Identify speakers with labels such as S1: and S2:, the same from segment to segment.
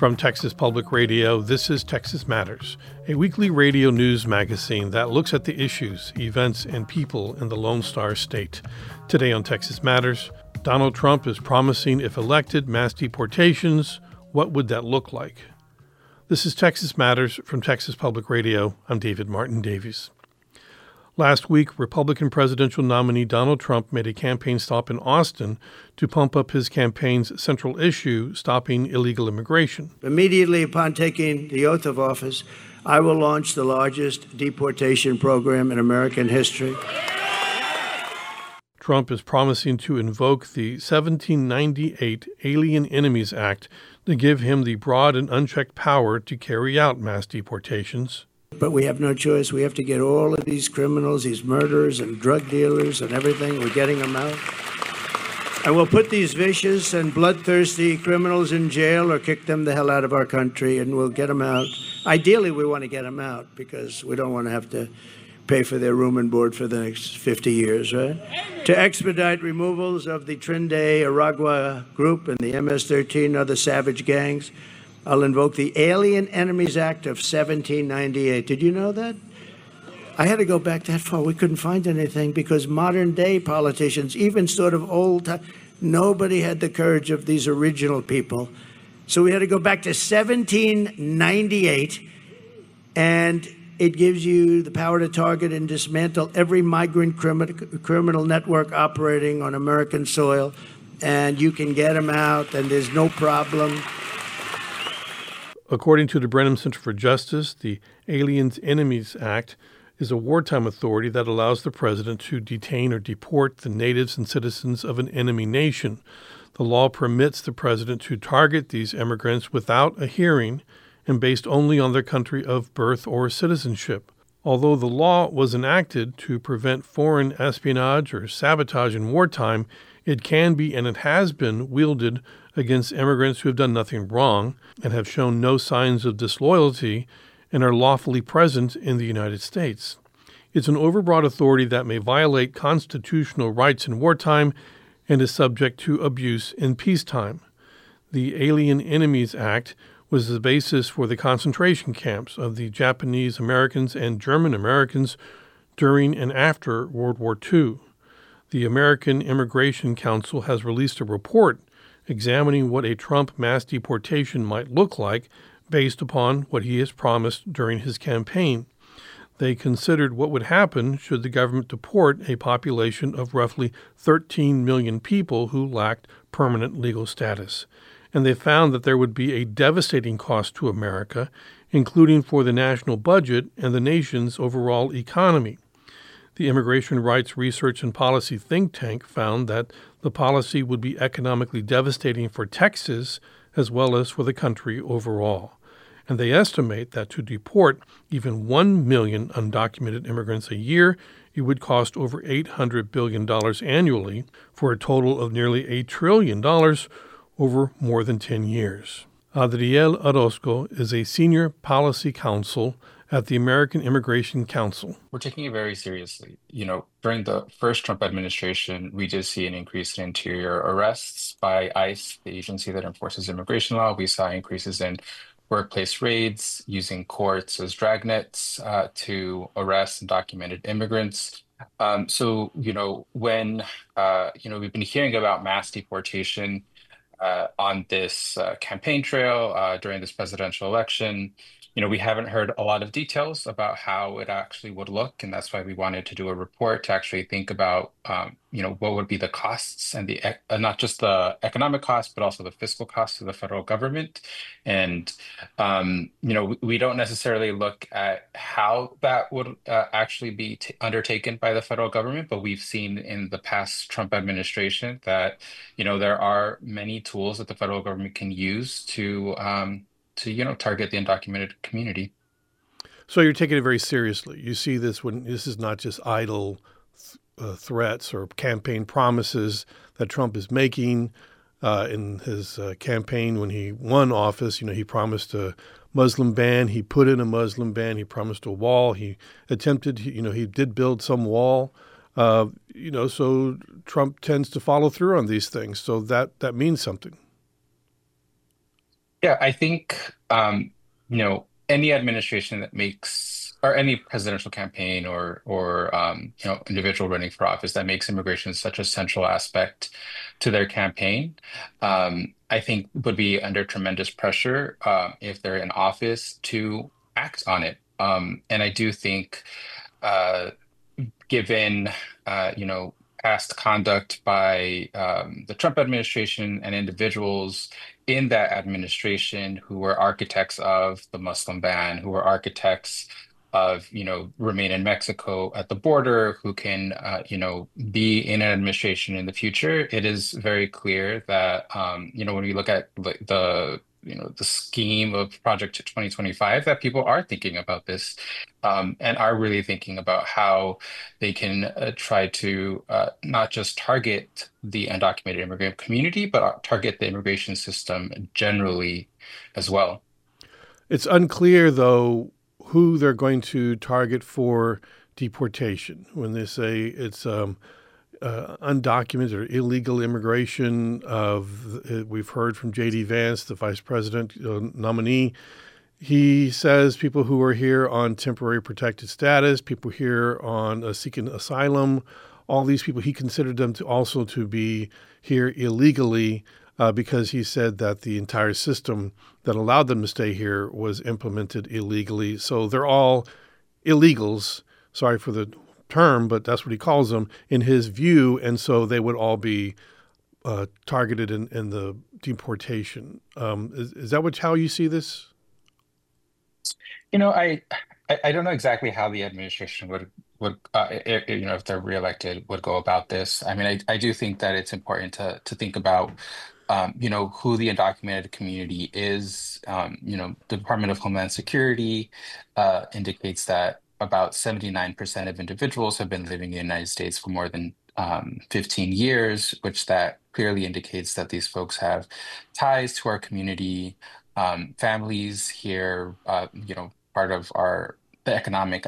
S1: From Texas Public Radio, this is Texas Matters, a weekly radio news magazine that looks at the issues, events, and people in the Lone Star State. Today on Texas Matters, Donald Trump is promising, if elected, mass deportations. What would that look like? This is Texas Matters from Texas Public Radio. I'm David Martin Davies. Last week, Republican presidential nominee Donald Trump made a campaign stop in Austin to pump up his campaign's central issue, stopping illegal immigration.
S2: Immediately upon taking the oath of office, I will launch the largest deportation program in American history.
S1: Trump is promising to invoke the 1798 Alien Enemies Act to give him the broad and unchecked power to carry out mass deportations.
S2: But we have no choice. We have to get all of these criminals, these murderers and drug dealers and everything. We're getting them out. And we'll put these vicious and bloodthirsty criminals in jail or kick them the hell out of our country, and we'll get them out. Ideally, we want to get them out because we don't want to have to pay for their room and board for the next 50 years, right? To expedite removals of the Trinidad Aragua group and the MS-13 other savage gangs, I'll invoke the Alien Enemies Act of 1798. Did you know that? I had to go back that far. We couldn't find anything because modern day politicians, even sort of old time, nobody had the courage of these original people. So we had to go back to 1798, and it gives you the power to target and dismantle every migrant criminal network operating on American soil, and you can get them out, and there's no problem.
S1: According to the Brenham Center for Justice, the Alien Enemies Act is a wartime authority that allows the president to detain or deport the natives and citizens of an enemy nation. The law permits the president to target these immigrants without a hearing and based only on their country of birth or citizenship. Although the law was enacted to prevent foreign espionage or sabotage in wartime, it can be and it has been wielded against immigrants who have done nothing wrong and have shown no signs of disloyalty and are lawfully present in the United States. It's an overbroad authority that may violate constitutional rights in wartime and is subject to abuse in peacetime. The Alien Enemies Act was the basis for the concentration camps of the Japanese Americans and German Americans during and after World War II. The American Immigration Council has released a report examining what a Trump mass deportation might look like based upon what he has promised during his campaign. They considered what would happen should the government deport a population of roughly 13 million people who lacked permanent legal status. And they found that there would be a devastating cost to America, including for the national budget and the nation's overall economy. The Immigration Rights Research and Policy think tank found that the policy would be economically devastating for Texas as well as for the country overall. And they estimate that to deport even 1 million undocumented immigrants a year, it would cost over $800 billion annually for a total of nearly $1 trillion over more than 10 years. Adriel Orozco is a senior policy counsel at the American Immigration Council.
S3: We're taking it very seriously. During the first Trump administration, we did see an increase in interior arrests by ICE, the agency that enforces immigration law. We saw increases in workplace raids, using courts as dragnets to arrest undocumented immigrants. When we've been hearing about mass deportation on this campaign trail during this presidential election, we haven't heard a lot of details about how it actually would look, and that's why we wanted to do a report to actually think about, what would be the costs and not just the economic costs, but also the fiscal costs to the federal government. And, we don't necessarily look at how that would actually be undertaken by the federal government, but we've seen in the past Trump administration that, there are many tools that the federal government can use to target the undocumented community.
S1: So you're taking it very seriously. You see this when this is not just idle threats or campaign promises that Trump is making in his campaign when he won office. He promised a Muslim ban. He put in a Muslim ban. He promised a wall. He attempted, he did build some wall. So Trump tends to follow through on these things. So that means something.
S3: Yeah, I think any administration that makes or any presidential campaign or individual running for office that makes immigration such a central aspect to their campaign, I think would be under tremendous pressure if they're in office to act on it. And I do think uh, given past conduct by the Trump administration and individuals in that administration who were architects of the Muslim ban, who were architects of remain in Mexico at the border, who can be in an administration in the future. It is very clear that when we look at the scheme of Project 2025, that people are thinking about this and are really thinking about how they can try to not just target the undocumented immigrant community, but target the immigration system generally as well.
S1: It's unclear, though, who they're going to target for deportation when they say it's undocumented or illegal immigration. We've heard from J.D. Vance, the vice president nominee. He says people who are here on temporary protected status, people here on seeking asylum, all these people, he considered them to also to be here illegally because he said that the entire system that allowed them to stay here was implemented illegally. So they're all illegals. Sorry for the term, but that's what he calls them in his view. And so they would all be targeted in the deportation. Is that how you see this?
S3: You know, I I don't know exactly how the administration would if they're reelected would go about this. I mean, I do think that it's important to think about who the undocumented community is. The Department of Homeland Security indicates that about 79% of individuals have been living in the United States for more than 15 years, which that clearly indicates that these folks have ties to our community, families here, part of the economic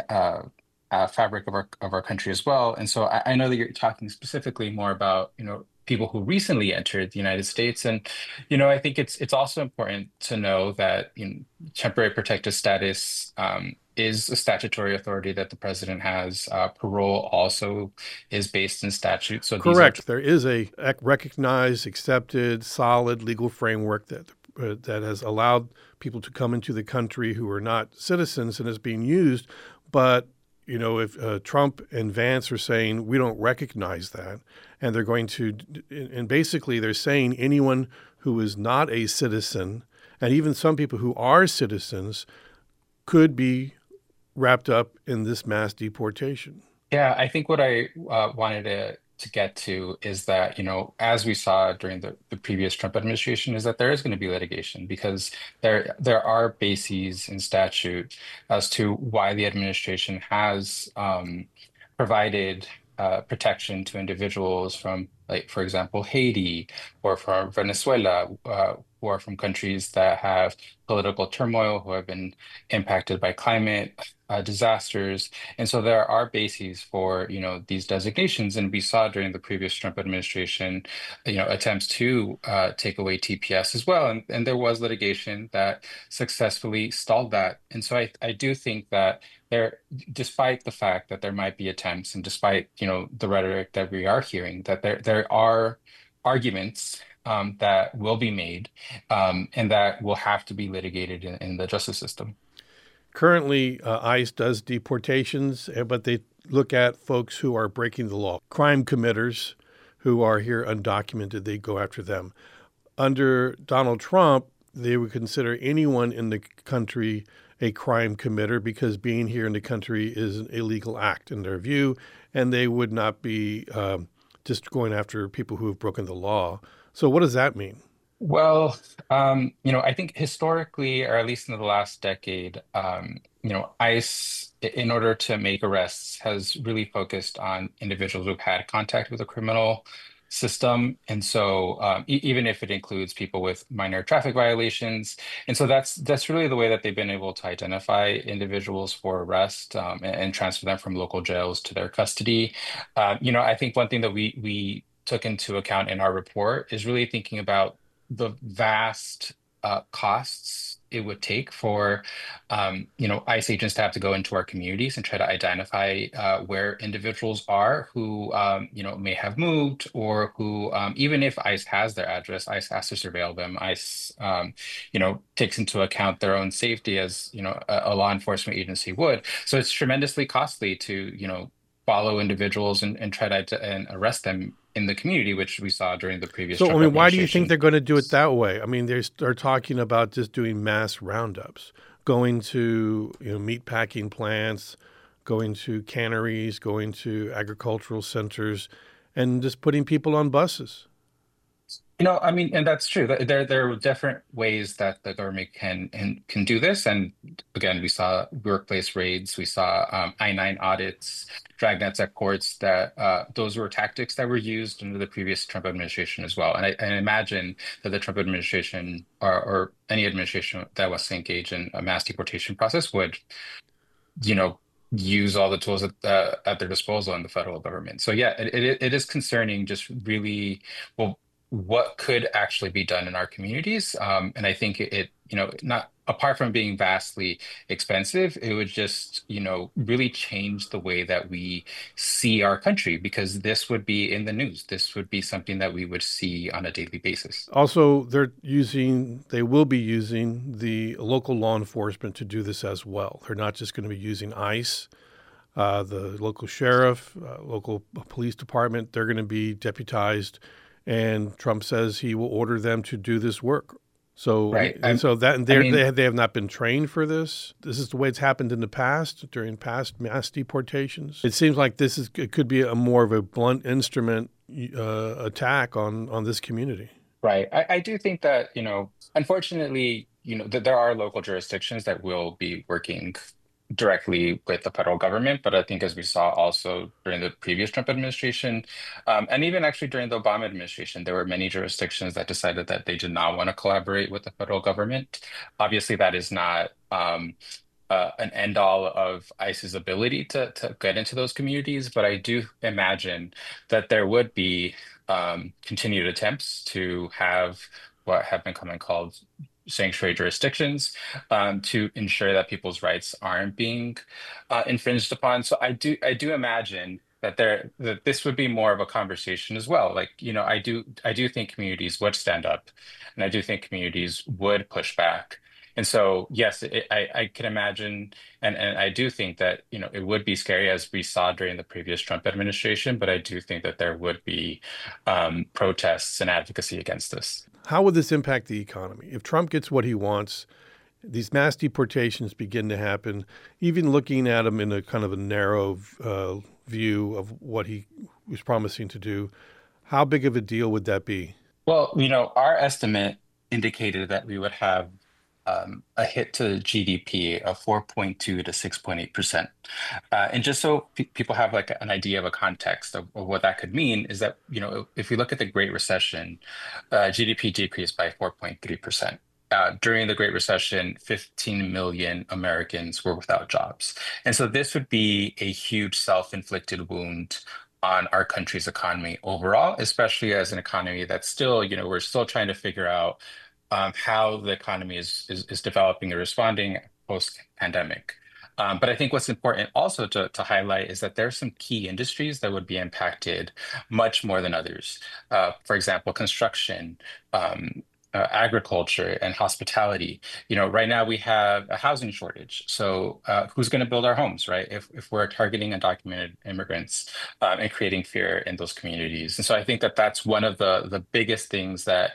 S3: fabric of our country as well. And so I know that you're talking specifically more about people who recently entered the United States, and I think it's also important to know that temporary protected status is a statutory authority that the president has. Parole also is based in statute, so these are.
S1: Correct. There is a recognized, accepted, solid legal framework that has allowed people to come into the country who are not citizens and is being used. But if Trump and Vance are saying we don't recognize that, and they're going to, and basically they're saying anyone who is not a citizen, and even some people who are citizens, could be wrapped up in this mass deportation.
S3: Yeah, I think what I wanted to get to is that, as we saw during the previous Trump administration, is that there is going to be litigation because there are bases in statute as to why the administration has provided protection to individuals from, like, for example, Haiti or from Venezuela, who are from countries that have political turmoil, who have been impacted by climate disasters. And so there are bases for, these designations. And we saw during the previous Trump administration, attempts to take away TPS as well. And there was litigation that successfully stalled that. And so I do think that there, despite the fact that there might be attempts and despite, the rhetoric that we are hearing, that there are arguments that will be made and that will have to be litigated in the justice system.
S1: Currently, ICE does deportations, but they look at folks who are breaking the law, crime committers who are here undocumented. They go after them. Under Donald Trump, they would consider anyone in the country a crime committer because being here in the country is an illegal act in their view, and they would not be just going after people who have broken the law. So what does that mean?
S3: Well, I think historically, or at least in the last decade, ICE, in order to make arrests, has really focused on individuals who've had contact with the criminal system. And so, even if it includes people with minor traffic violations, and so that's really the way that they've been able to identify individuals for arrest and transfer them from local jails to their custody. I think one thing that we took into account in our report is really thinking about the vast costs it would take for ICE agents to have to go into our communities and try to identify where individuals are who may have moved, or who even if ICE has their address, ICE has to surveil them. ICE takes into account their own safety as a law enforcement agency would. So it's tremendously costly to follow individuals and try and arrest them in the community, which we saw during the previous
S1: So, I
S3: Trump
S1: mean, why do you think
S3: administration.
S1: they're going to do it that way? I mean, they're talking about just doing mass roundups, going to meat packing plants, going to canneries, going to agricultural centers, and just putting people on buses.
S3: I mean, and that's true. There are different ways that the government can do this. And again, we saw workplace raids, we saw I-9 audits, dragnets at courts. That those were tactics that were used under the previous Trump administration as well. And I imagine that the Trump administration, or any administration that was to engage in a mass deportation process, would you know use all the tools at their disposal in the federal government. So yeah, it is concerning, just really, well, what could actually be done in our communities. And I think not apart from being vastly expensive, it would just really change the way that we see our country, because this would be in the news. This would be something that we would see on a daily basis.
S1: Also, they will be using the local law enforcement to do this as well. They're not just going to be using ICE, the local sheriff, local police department. They're going to be deputized, and Trump says he will order them to do this work. So,
S3: Right.
S1: and so that and
S3: I mean,
S1: they have not been trained for this. This is the way it's happened in the past during past mass deportations. It seems like it could be a more of a blunt instrument attack on this community.
S3: right. I do think that, unfortunately, that there are local jurisdictions that will be working directly with the federal government. But I think, as we saw also during the previous Trump administration, and even actually during the Obama administration, there were many jurisdictions that decided that they did not want to collaborate with the federal government. Obviously, that is not an end all of ICE's ability to get into those communities, but I do imagine that there would be continued attempts to have what have been commonly called sanctuary jurisdictions, to ensure that people's rights aren't being infringed upon. So I do imagine that this would be more of a conversation as well. Like, I do think communities would stand up, and I do think communities would push back. And so, yes, I can imagine, and I do think that, it would be scary, as we saw during the previous Trump administration, but I do think that there would be protests and advocacy against this.
S1: How would this impact the economy? If Trump gets what he wants, these mass deportations begin to happen, even looking at him in a kind of a narrow view of what he was promising to do, how big of a deal would that be?
S3: Well, our estimate indicated that we would have a hit to GDP of 4.2 to 6.8%. And just so people have like an idea of a context of what that could mean, is that, if we look at the Great Recession, GDP decreased by 4.3%. During the Great Recession, 15 million Americans were without jobs. And so this would be a huge self-inflicted wound on our country's economy overall, especially as an economy that's still, we're still trying to figure out how the economy is developing and responding post-pandemic. But I think what's important also to highlight is that there are some key industries that would be impacted much more than others. For example, construction, agriculture, and hospitality. Right now we have a housing shortage. So who's going to build our homes, right? If we're targeting undocumented immigrants, and creating fear in those communities. And so I think that that's one of the biggest things that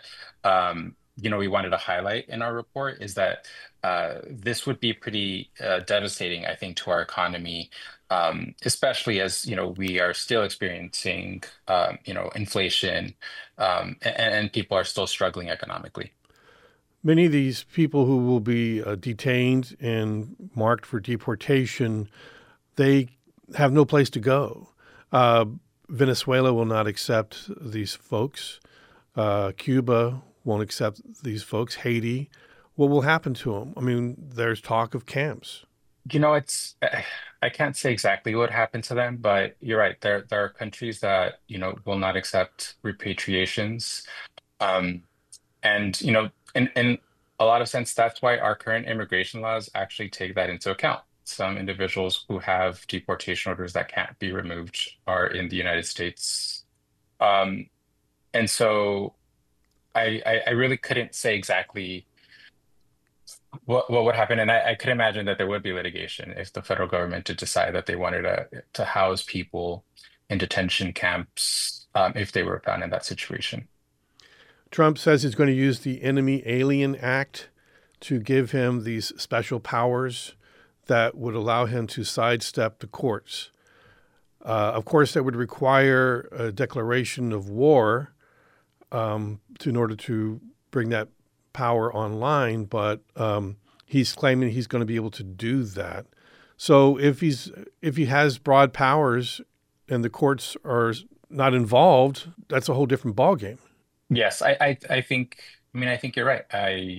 S3: we wanted to highlight in our report, is that this would be pretty devastating, I think, to our economy, especially as we are still experiencing inflation, and people are still struggling economically.
S1: Many of these people who will be detained and marked for deportation, they have no place to go. Uh, Venezuela will not accept these folks. Cuba won't accept these folks. Haiti. What will happen to them? I mean, there's talk of camps.
S3: It's I can't say exactly what happened to them, but you're right. There are countries that will not accept repatriations, um, and and a lot of sense. That's why our current immigration laws actually take that into account. Some individuals who have deportation orders that can't be removed are in the United States. Um, and so I really couldn't say exactly what would happen. And I could imagine that there would be litigation if the federal government did decide that they wanted to house people in detention camps if they were found in that situation.
S1: Trump says he's going to use the Enemy Alien Act to give him these special powers that would allow him to sidestep the courts. Of course, that would require a declaration of war in order to bring that power online, but he's claiming he's going to be able to do that. So if he has broad powers and the courts are not involved, that's a whole different ballgame.
S3: Yes, I think, I mean, I think you're right.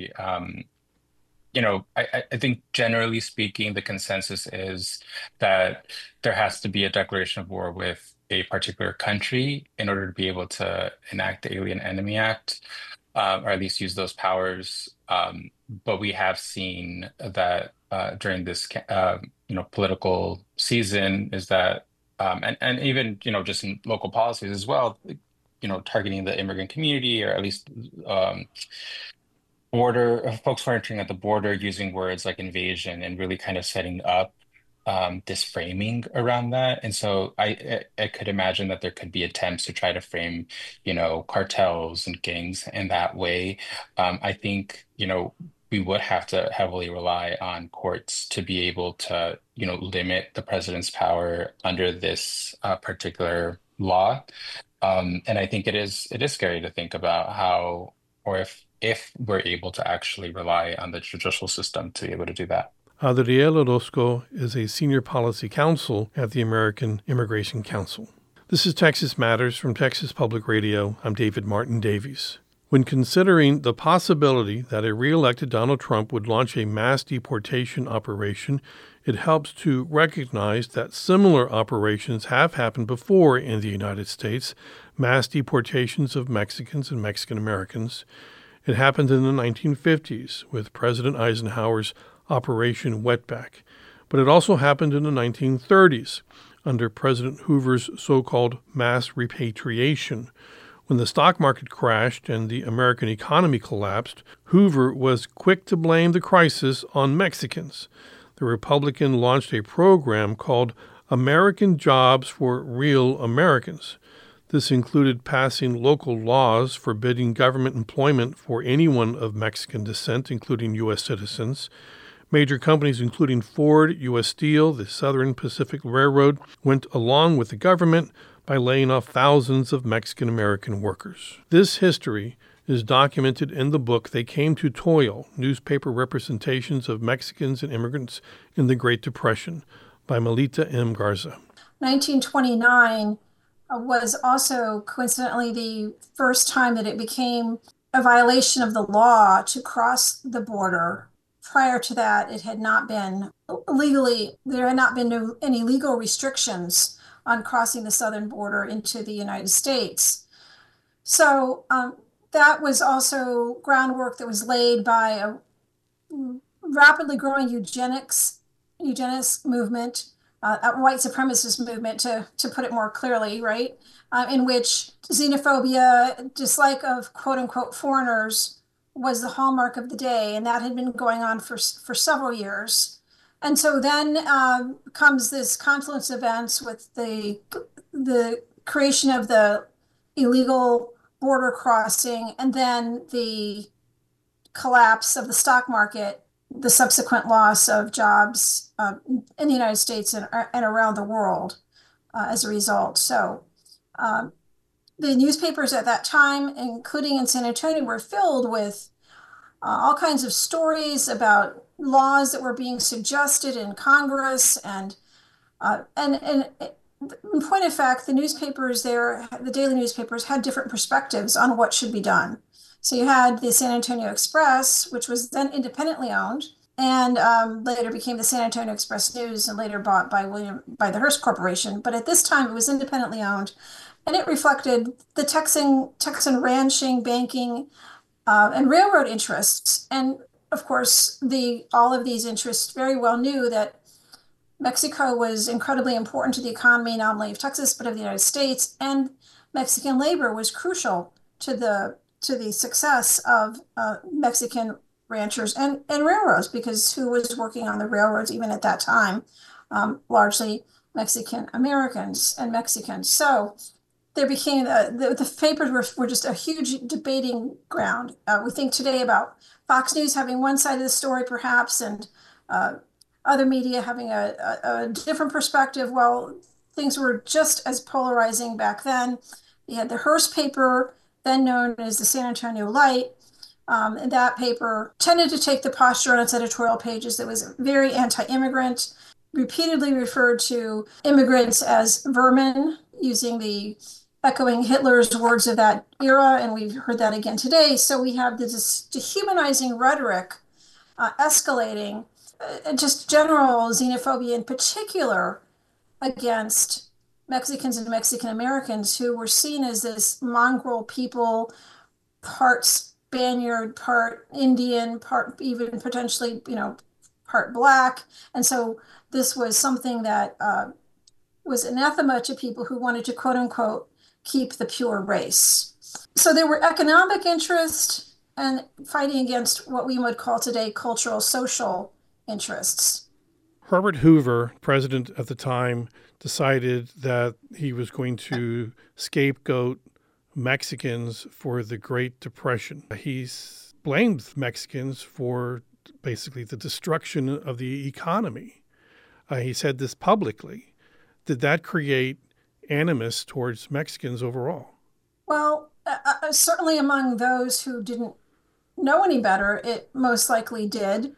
S3: I think generally speaking, the consensus is that there has to be a declaration of war with a particular country in order to be able to enact the Alien Enemy Act, or at least use those powers. But we have seen that during this, political season, is that, and even just in local policies as well, targeting the immigrant community, or at least border folks who are entering at the border, using words like invasion and really kind of setting up this framing around that. And so I could imagine that there could be attempts to try to frame, cartels and gangs in that way. I think, we would have to heavily rely on courts to be able to, limit the president's power under this particular law. And I think it is scary to think about how, or if we're able to actually rely on the judicial system to be able to do that.
S1: Adriel Orozco is a senior policy counsel at the American Immigration Council. This is Texas Matters from Texas Public Radio. I'm David Martin Davies. When considering the possibility that a re-elected Donald Trump would launch a mass deportation operation, it helps to recognize that similar operations have happened before in the United States, mass deportations of Mexicans and Mexican Americans. It happened in the 1950s with President Eisenhower's Operation Wetback, but it also happened in the 1930s under President Hoover's so-called mass repatriation. When the stock market crashed and the American economy collapsed, Hoover was quick to blame the crisis on Mexicans. The Republican launched a program called American Jobs for Real Americans. This included passing local laws forbidding government employment for anyone of Mexican descent, including U.S. citizens. Major companies including Ford, U.S. Steel, the Southern Pacific Railroad went along with the government by laying off thousands of Mexican-American workers. This history is documented in the book They Came to Toil, Newspaper Representations of Mexicans and Immigrants in the Great Depression by Melita M. Garza.
S4: 1929 was also coincidentally the first time that it became a violation of the law to cross the border. Prior to that, it had not been there had not been any legal restrictions on crossing the southern border into the United States. So that was also groundwork that was laid by a rapidly growing eugenics movement, a white supremacist movement, to put it more clearly, right? In which xenophobia, dislike of quote unquote foreigners, was the hallmark of the day, and that had been going on for several years. And so then comes this confluence of events with the creation of the illegal border crossing, and then the collapse of the stock market, the subsequent loss of jobs in the United States and around the world as a result. So the newspapers at that time, including in San Antonio, were filled with all kinds of stories about laws that were being suggested in Congress, and in point of fact, the newspapers there, the daily newspapers, had different perspectives on what should be done. So you had the San Antonio Express, which was then independently owned, and later became the San Antonio Express News, and later bought by the Hearst Corporation. But at this time, it was independently owned, and it reflected the Texan ranching, banking, and railroad interests. And of course, all of these interests very well knew that Mexico was incredibly important to the economy, not only of Texas, but of the United States, and Mexican labor was crucial to the success of Mexican ranchers and railroads, because who was working on the railroads even at that time? Largely Mexican Americans and Mexicans. So there became the papers were just a huge debating ground. We think today about Fox News having one side of the story, perhaps, and other media having a different perspective. Well, things were just as polarizing back then. You had the Hearst paper, then known as the San Antonio Light. And that paper tended to take the posture on its editorial pages that was very anti-immigrant, repeatedly referred to immigrants as vermin, echoing Hitler's words of that era, and we've heard that again today. So we have this dehumanizing rhetoric escalating, just general xenophobia in particular against Mexicans and Mexican Americans, who were seen as this mongrel people, part Spaniard, part Indian, part even potentially, part Black. And so this was something that was anathema to people who wanted to, quote unquote, keep the pure race. So there were economic interests and fighting against what we would call today cultural, social interests.
S1: Herbert Hoover, president at the time, decided that he was going to scapegoat Mexicans for the Great Depression. He's blamed Mexicans for basically the destruction of the economy. He said this publicly. Did that create animus towards Mexicans overall?
S4: Well, certainly among those who didn't know any better, it most likely did.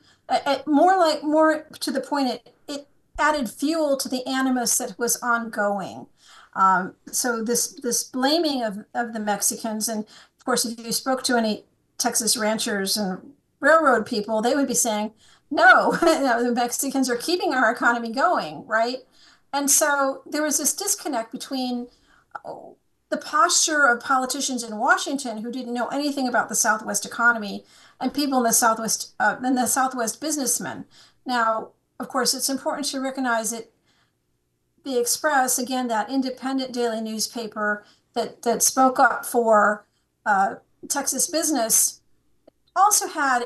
S4: More to the point, it added fuel to the animus that was ongoing. So this blaming of the Mexicans, and of course, if you spoke to any Texas ranchers and railroad people, they would be saying, no, the Mexicans are keeping our economy going, right? And so there was this disconnect between the posture of politicians in Washington who didn't know anything about the Southwest economy and people in the Southwest businessmen. Now, of course, it's important to recognize that the Express, again, that independent daily newspaper that spoke up for Texas business, also had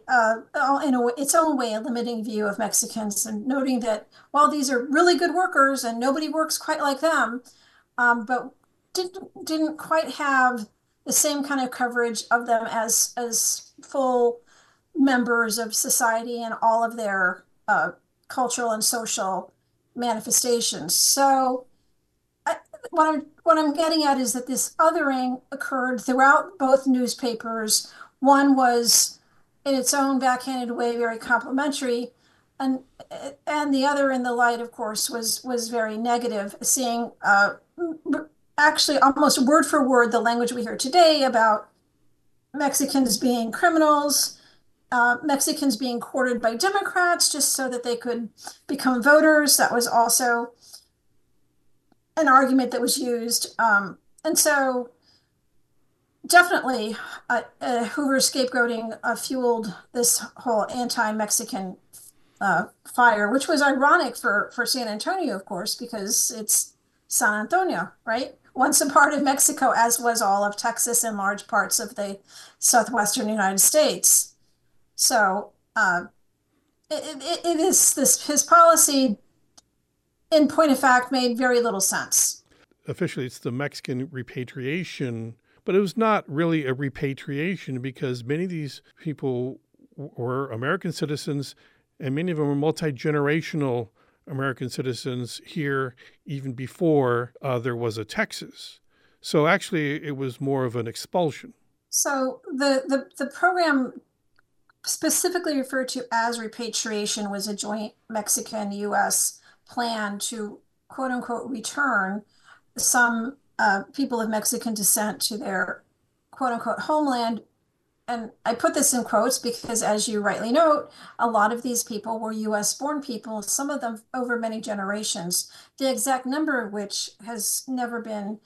S4: its own way, a limiting view of Mexicans, and noting that while these are really good workers and nobody works quite like them, but didn't quite have the same kind of coverage of them as full members of society and all of their cultural and social manifestations. So what I'm getting at is that this othering occurred throughout both newspapers. One was, in its own backhanded way, very complimentary, and the other, in the Light, of course, was very negative, seeing actually almost word for word the language we hear today about Mexicans being criminals, Mexicans being courted by Democrats just so that they could become voters. That was also an argument that was used. And so definitely Hoover's scapegoating fueled this whole anti-Mexican fire, which was ironic for San Antonio, of course, because it's San Antonio, right? Once a part of Mexico, as was all of Texas and large parts of the southwestern United States. So it is his policy, in point of fact, made very little sense.
S1: Officially, it's the Mexican repatriation, but it was not really a repatriation because many of these people were American citizens, and many of them were multi-generational American citizens here even before there was a Texas. So actually, it was more of an expulsion. So
S4: the program specifically referred to as repatriation was a joint Mexican-U.S. plan to, quote unquote, return some people of Mexican descent to their, quote unquote, homeland. And I put this in quotes because, as you rightly note, a lot of these people were U.S. born people, some of them over many generations, the exact number of which has never been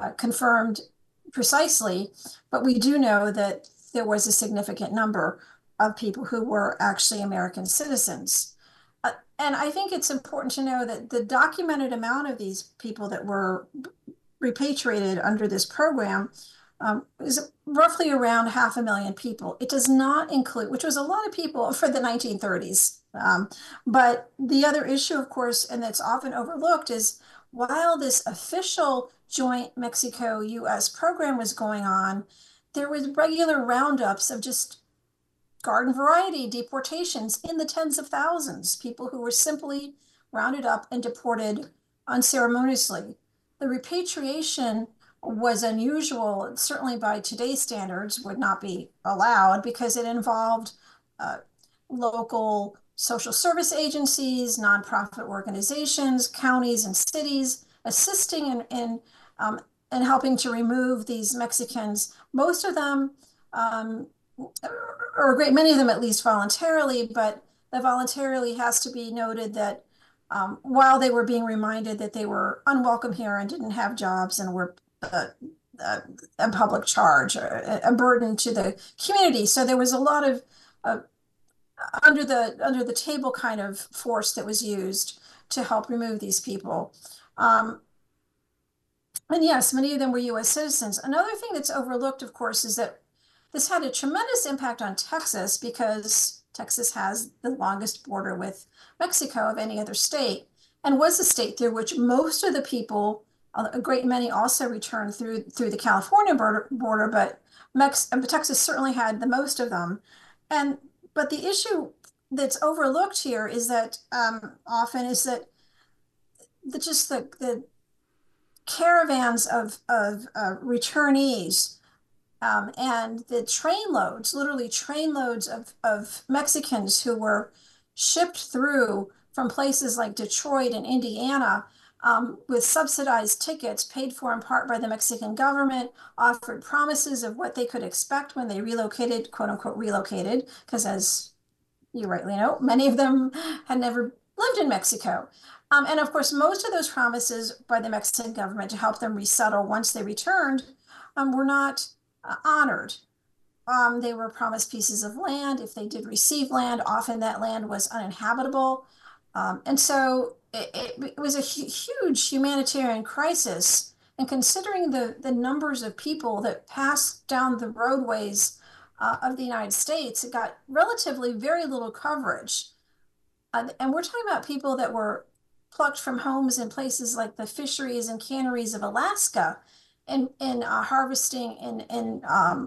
S4: confirmed precisely. But we do know that there was a significant number. of people who were actually American citizens. And I think it's important to know that the documented amount of these people that were repatriated under this program is roughly around 500,000 people. It does not include, which was a lot of people for the 1930s. But the other issue, of course, and that's often overlooked, is while this official joint Mexico-U.S. program was going on, there was regular roundups of just garden variety deportations in the tens of thousands, people who were simply rounded up and deported unceremoniously. The repatriation was unusual, certainly by today's standards would not be allowed, because it involved local social service agencies, nonprofit organizations, counties and cities assisting in helping to remove these Mexicans. Most of them, or a great many of them at least voluntarily, but the voluntarily has to be noted that while they were being reminded that they were unwelcome here and didn't have jobs and were a public charge, a burden to the community. So there was a lot of under the table kind of force that was used to help remove these people. And yes, many of them were U.S. citizens. Another thing that's overlooked, of course, is that this had a tremendous impact on Texas, because Texas has the longest border with Mexico of any other state, and was the state through which most of the people, a great many also returned through the California border, but Texas certainly had the most of them. But the issue that's overlooked here is that often is that the caravans of returnees and the trainloads, literally trainloads of Mexicans who were shipped through from places like Detroit and Indiana with subsidized tickets paid for in part by the Mexican government, offered promises of what they could expect when they relocated, quote unquote relocated, because as you rightly know, many of them had never lived in Mexico. And of course, most of those promises by the Mexican government to help them resettle once they returned were not honored. They were promised pieces of land. If they did receive land, often that land was uninhabitable. And so it was a huge humanitarian crisis. And considering the numbers of people that passed down the roadways of the United States, it got relatively very little coverage. And we're talking about people that were plucked from homes in places like the fisheries and canneries of Alaska, in harvesting in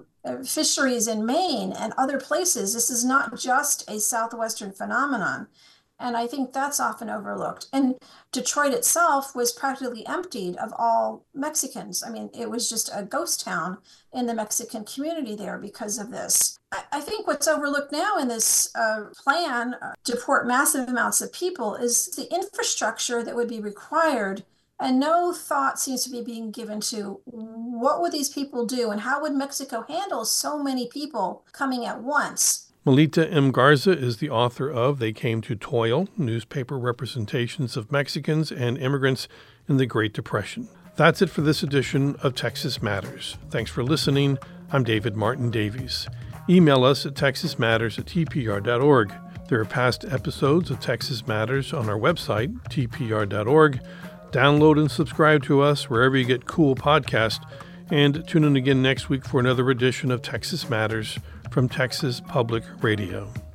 S4: fisheries in Maine and other places. This is not just a Southwestern phenomenon. And I think that's often overlooked. And Detroit itself was practically emptied of all Mexicans. I mean, it was just a ghost town in the Mexican community there because of this. I think what's overlooked now in this plan to deport massive amounts of people is the infrastructure that would be required. And no thought seems to be being given to what would these people do and how would Mexico handle so many people coming at once?
S1: Melita M. Garza is the author of They Came to Toil, Newspaper Representations of Mexicans and Immigrants in the Great Depression. That's it for this edition of Texas Matters. Thanks for listening. I'm David Martin Davies. Email us at texasmatters@tpr.org. There are past episodes of Texas Matters on our website, tpr.org. Download and subscribe to us wherever you get cool podcasts, and tune in again next week for another edition of Texas Matters from Texas Public Radio.